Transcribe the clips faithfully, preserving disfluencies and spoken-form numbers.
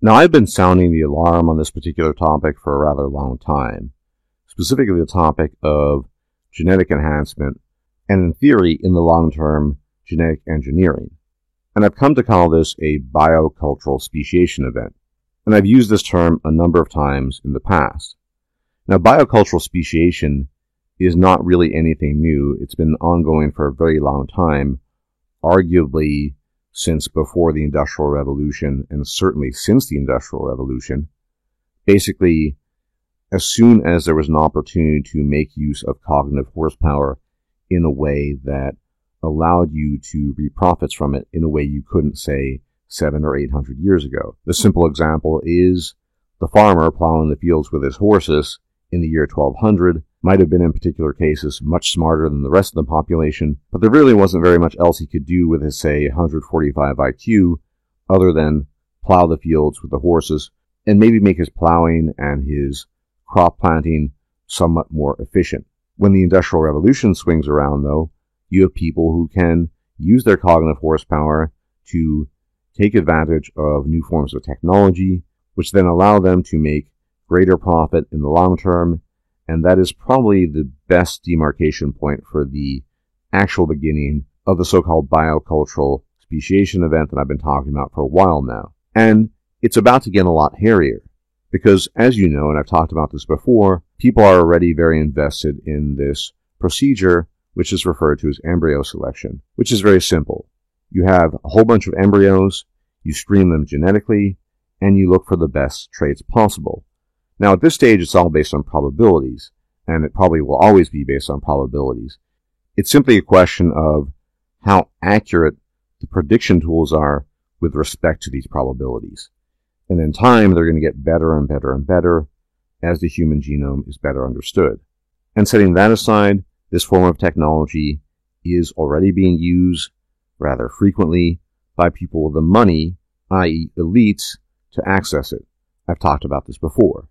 Now, I've been sounding the alarm on this particular topic for a rather long time, specifically the topic of genetic enhancement and, in theory, in the long term, genetic engineering. And I've come to call this a biocultural speciation event. And I've used this term a number of times in the past. Now, biocultural speciation is not really anything new. It's been ongoing for a very long time, arguably since before the Industrial Revolution, and certainly since the Industrial Revolution. Basically, as soon as there was an opportunity to make use of cognitive horsepower in a way that allowed you to reap profits from it in a way you couldn't, say, seven or eight hundred years ago. The simple example is the farmer plowing the fields with his horses in the year twelve hundred might have been in particular cases much smarter than the rest of the population, but there really wasn't very much else he could do with his, say, one hundred forty-five I Q other than plow the fields with the horses and maybe make his plowing and his crop planting somewhat more efficient. When the Industrial Revolution swings around, though, you have people who can use their cognitive horsepower to take advantage of new forms of technology, which then allow them to make greater profit in the long term. And that is probably the best demarcation point for the actual beginning of the so-called biocultural speciation event that I've been talking about for a while now. And it's about to get a lot hairier because, as you know, and I've talked about this before, people are already very invested in this procedure, which is referred to as embryo selection, which is very simple. You have a whole bunch of embryos, you screen them genetically, and you look for the best traits possible. Now, at this stage, it's all based on probabilities, and it probably will always be based on probabilities. It's simply a question of how accurate the prediction tools are with respect to these probabilities. And in time, they're going to get better and better and better as the human genome is better understood. And setting that aside, this form of technology is already being used rather frequently by people with the money, that is elites, to access it. I've talked about this before.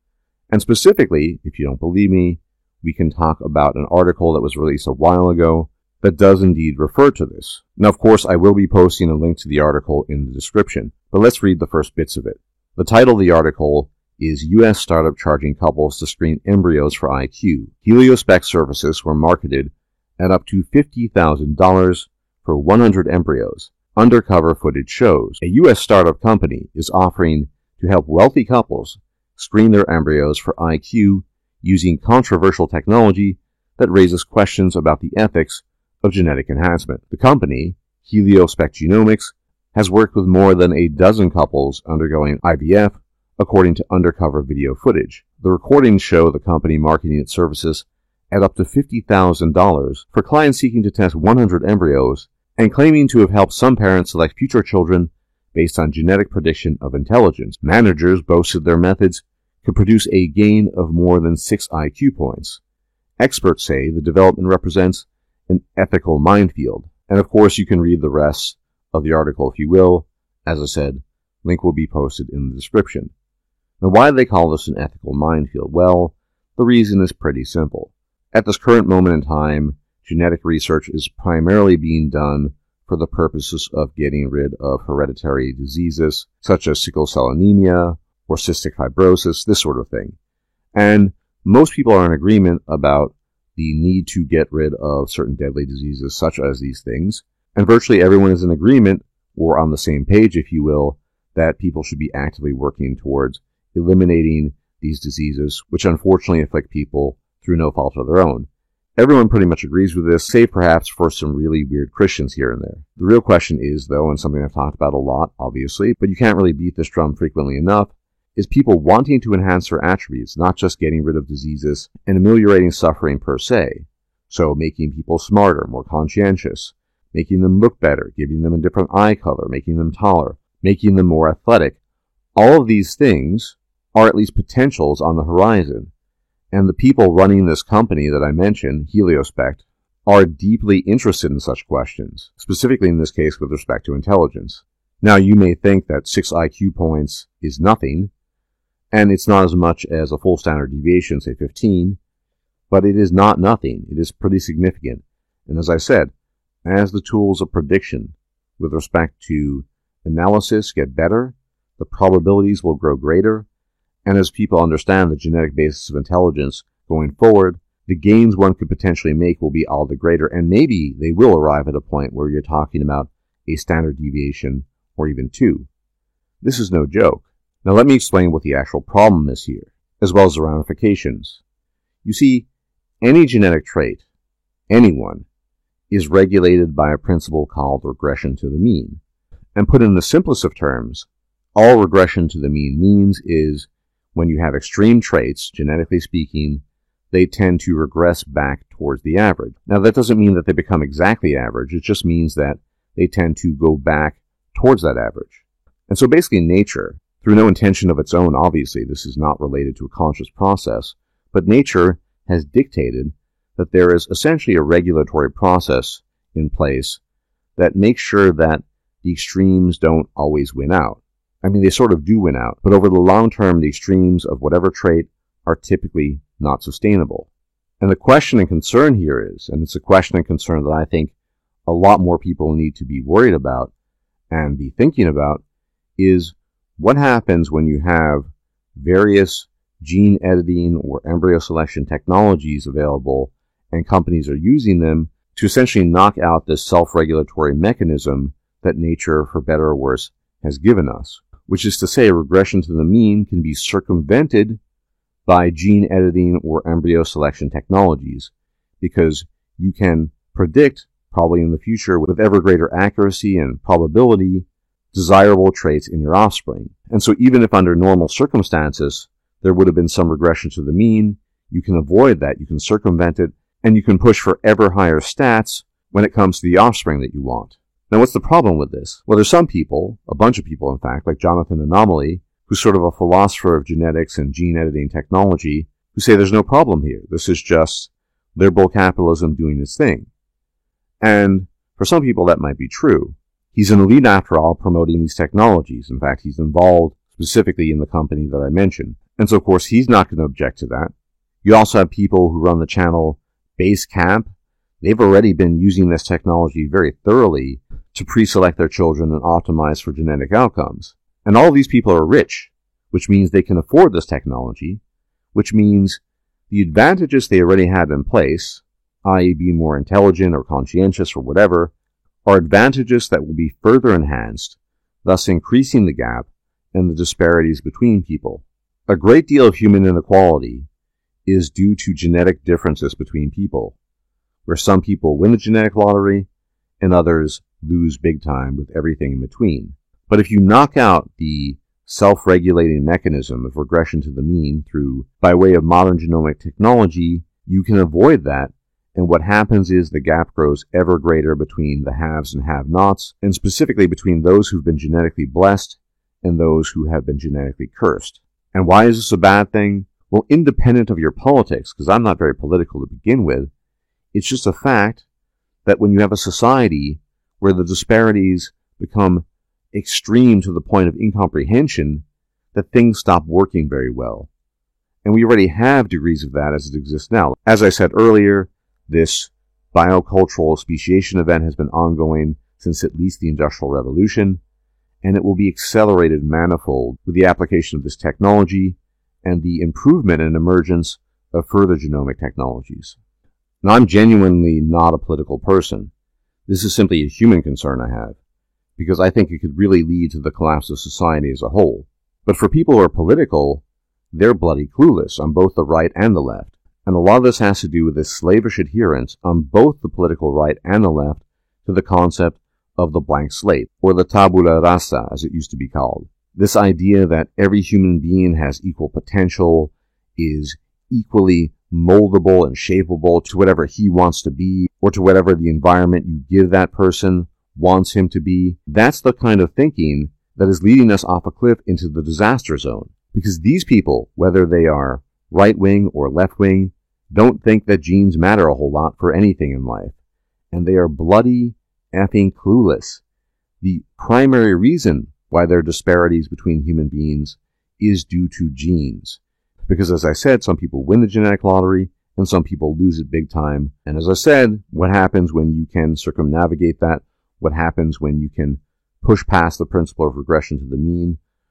And specifically, if you don't believe me, we can talk about an article that was released a while ago that does indeed refer to this. Now, of course, I will be posting a link to the article in the description, but let's read the first bits of it. The title of the article is U S Startup Charging Couples to Screen Embryos for I Q. Heliospec services were marketed at up to fifty thousand dollars for one hundred embryos. Undercover footage shows a U S startup company is offering to help wealthy couples screen their embryos for I Q using controversial technology that raises questions about the ethics of genetic enhancement. The company, Heliospec Genomics, has worked with more than a dozen couples undergoing I V F, according to undercover video footage. The recordings show the company marketing its services at up to fifty thousand dollars for clients seeking to test one hundred embryos and claiming to have helped some parents select future children based on genetic prediction of intelligence. Managers boasted their methods could produce a gain of more than six I Q points. Experts say the development represents an ethical minefield. And of course, you can read the rest of the article if you will. As I said, link will be posted in the description. Now, why do they call this an ethical minefield? Well, the reason is pretty simple. At this current moment in time, genetic research is primarily being done for the purposes of getting rid of hereditary diseases such as sickle cell anemia or cystic fibrosis, this sort of thing. And most people are in agreement about the need to get rid of certain deadly diseases such as these things. And virtually everyone is in agreement, or on the same page, if you will, that people should be actively working towards eliminating these diseases, which unfortunately afflict people through no fault of their own. Everyone pretty much agrees with this, save perhaps for some really weird Christians here and there. The real question is, though, and something I've talked about a lot, obviously, but you can't really beat this drum frequently enough, is people wanting to enhance their attributes, not just getting rid of diseases and ameliorating suffering per se. So making people smarter, more conscientious, making them look better, giving them a different eye color, making them taller, making them more athletic. All of these things are at least potentials on the horizon. And the people running this company that I mentioned, Heliospec, are deeply interested in such questions, specifically in this case with respect to intelligence. Now, you may think that six I Q points is nothing, and it's not as much as a full standard deviation, say fifteen, but it is not nothing. It is pretty significant. And as I said, as the tools of prediction with respect to analysis get better, the probabilities will grow greater, and as people understand the genetic basis of intelligence going forward, the gains one could potentially make will be all the greater, and maybe they will arrive at a point where you're talking about a standard deviation or even two. This is no joke. Now let me explain what the actual problem is here, as well as the ramifications. You see, any genetic trait, anyone, is regulated by a principle called regression to the mean. And put in the simplest of terms, all regression to the mean means is when you have extreme traits, genetically speaking, they tend to regress back towards the average. Now that doesn't mean that they become exactly average, it just means that they tend to go back towards that average. And so basically nature, through no intention of its own, obviously, this is not related to a conscious process, but nature has dictated that there is essentially a regulatory process in place that makes sure that the extremes don't always win out. I mean, they sort of do win out, but over the long term, the extremes of whatever trait are typically not sustainable. And the question and concern here is, and it's a question and concern that I think a lot more people need to be worried about and be thinking about, is what happens when you have various gene editing or embryo selection technologies available and companies are using them to essentially knock out this self-regulatory mechanism that nature, for better or worse, has given us. Which is to say, regression to the mean can be circumvented by gene editing or embryo selection technologies, because you can predict, probably in the future with ever greater accuracy and probability, desirable traits in your offspring. And so even if under normal circumstances there would have been some regression to the mean, you can avoid that, you can circumvent it, and you can push for ever higher stats when it comes to the offspring that you want. Now what's the problem with this? Well, there's some people, a bunch of people in fact, like Jonathan Anomaly, who's sort of a philosopher of genetics and gene editing technology, who say there's no problem here. This is just liberal capitalism doing its thing. And for some people that might be true. He's an elite after all, promoting these technologies. In fact, he's involved specifically in the company that I mentioned. And so of course he's not going to object to that. You also have people who run the channel Basecamp. They've already been using this technology very thoroughly to pre-select their children and optimize for genetic outcomes. And all of these people are rich, which means they can afford this technology, which means the advantages they already had in place, that is being more intelligent or conscientious or whatever, are advantages that will be further enhanced, thus increasing the gap and the disparities between people. A great deal of human inequality is due to genetic differences between people, where some people win the genetic lottery and others lose big time with everything in between. But if you knock out the self-regulating mechanism of regression to the mean through, by way of modern genomic technology, you can avoid that, and what happens is the gap grows ever greater between the haves and have-nots, and specifically between those who've been genetically blessed and those who have been genetically cursed. And why is this a bad thing? Well, independent of your politics, because I'm not very political to begin with, it's just a fact that when you have a society where the disparities become extreme to the point of incomprehension, that things stop working very well. And we already have degrees of that as it exists now. As I said earlier, this biocultural speciation event has been ongoing since at least the Industrial Revolution, and it will be accelerated manifold with the application of this technology and the improvement and emergence of further genomic technologies. Now, I'm genuinely not a political person. This is simply a human concern I have, because I think it could really lead to the collapse of society as a whole. But for people who are political, they're bloody clueless on both the right and the left. And a lot of this has to do with this slavish adherence on both the political right and the left to the concept of the blank slate, or the tabula rasa, as it used to be called. This idea that every human being has equal potential, is equally moldable and shapeable to whatever he wants to be, or to whatever the environment you give that person wants him to be. That's the kind of thinking that is leading us off a cliff into the disaster zone. Because these people, whether they are right-wing or left-wing, don't think that genes matter a whole lot for anything in life. And they are bloody effing clueless. The primary reason why there are disparities between human beings is due to genes. Because as I said, some people win the genetic lottery and some people lose it big time. And as I said, what happens when you can circumnavigate that? What happens when you can push past the principle of regression to the mean?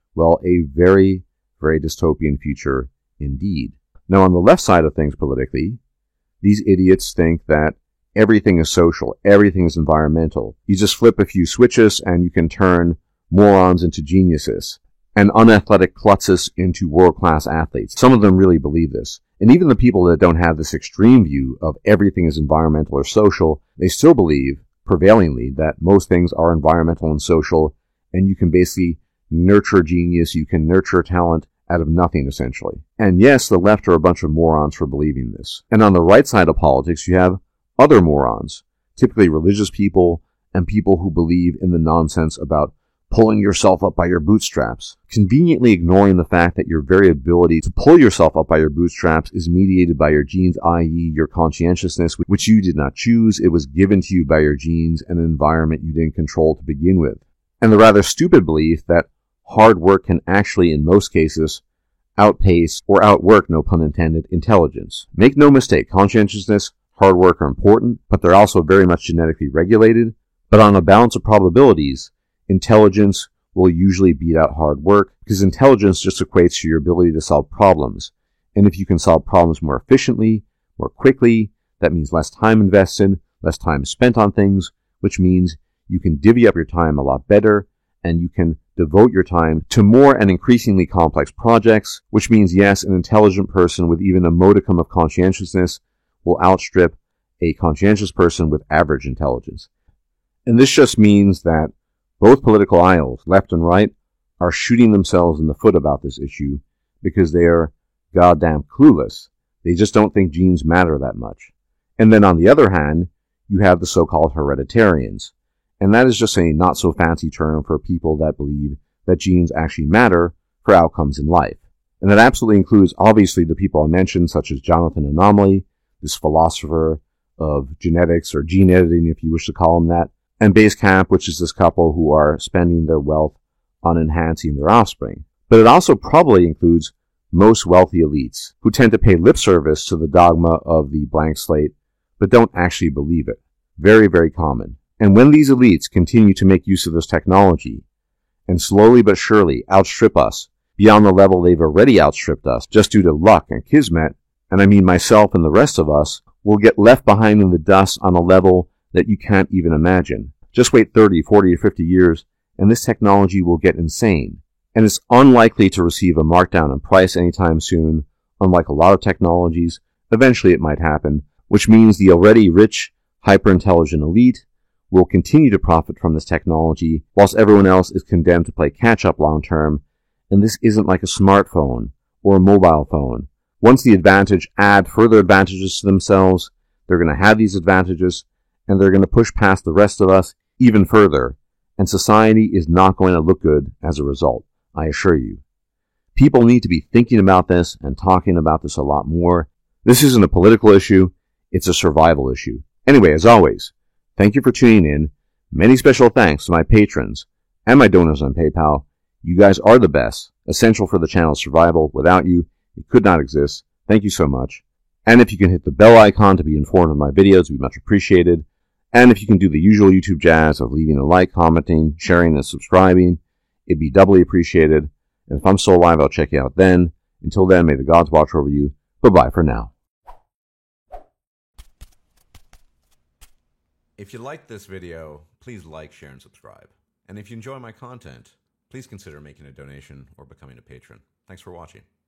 well, a very, very dystopian future indeed. Now, on the left side of things politically, these idiots think that everything is social, everything is environmental. You just flip a few switches and you can turn morons into geniuses and unathletic klutzes into world-class athletes. Some of them really believe this. And even the people that don't have this extreme view of everything is environmental or social, they still believe, prevailingly, that most things are environmental and social, and you can basically nurture genius, you can nurture talent out of nothing, essentially. And yes, the left are a bunch of morons for believing this. And on the right side of politics, you have other morons, typically religious people and people who believe in the nonsense about pulling yourself up by your bootstraps, conveniently ignoring the fact that your very ability to pull yourself up by your bootstraps is mediated by your genes, that is your conscientiousness, which you did not choose. It was given to you by your genes and an environment you didn't control to begin with. And the rather stupid belief that hard work can actually, in most cases, outpace or outwork, no pun intended, intelligence. Make no mistake, conscientiousness, hard work are important, but they're also very much genetically regulated. But on a balance of probabilities, intelligence will usually beat out hard work, because intelligence just equates to your ability to solve problems. And if you can solve problems more efficiently, more quickly, that means less time invested, less time spent on things, which means you can divvy up your time a lot better, and you can devote your time to more and increasingly complex projects, which means, yes, an intelligent person with even a modicum of conscientiousness will outstrip a conscientious person with average intelligence. And this just means that both political aisles, left and right, are shooting themselves in the foot about this issue because they are goddamn clueless. They just don't think genes matter that much. And then on the other hand, you have the so-called hereditarians. And that is just a not-so-fancy term for people that believe that genes actually matter for outcomes in life. And that absolutely includes, obviously, the people I mentioned, such as Jonathan Anomaly, this philosopher of genetics, or gene editing, if you wish to call him that, and Basecamp, which is this couple who are spending their wealth on enhancing their offspring. But it also probably includes most wealthy elites, who tend to pay lip service to the dogma of the blank slate, but don't actually believe it. Very, very common. And when these elites continue to make use of this technology, and slowly but surely outstrip us beyond the level they've already outstripped us, just due to luck and kismet, and I mean myself and the rest of us, will get left behind in the dust on a level that you can't even imagine. Just wait thirty, forty, or fifty years, and this technology will get insane. And it's unlikely to receive a markdown in price anytime soon, unlike a lot of technologies. Eventually it might happen, which means the already rich, hyper-intelligent elite will continue to profit from this technology, whilst everyone else is condemned to play catch-up long-term. And this isn't like a smartphone or a mobile phone. Once the advantage add further advantages to themselves, they're going to have these advantages, and they're going to push past the rest of us even further, and society is not going to look good as a result, I assure you. People need to be thinking about this and talking about this a lot more. This isn't a political issue, it's a survival issue. Anyway, as always, thank you for tuning in. Many special thanks to my patrons and my donors on PayPal. You guys are the best, essential for the channel's survival. Without you, it could not exist. Thank you so much. And if you can hit the bell icon to be informed of my videos, it would be much appreciated. And if you can do the usual YouTube jazz of leaving a like, commenting, sharing, and subscribing, it'd be doubly appreciated. And if I'm still alive, I'll check you out then. Until then, may the gods watch over you. Bye-bye for now. If you liked this video, please like, share, and subscribe. And if you enjoy my content, please consider making a donation or becoming a patron. Thanks for watching.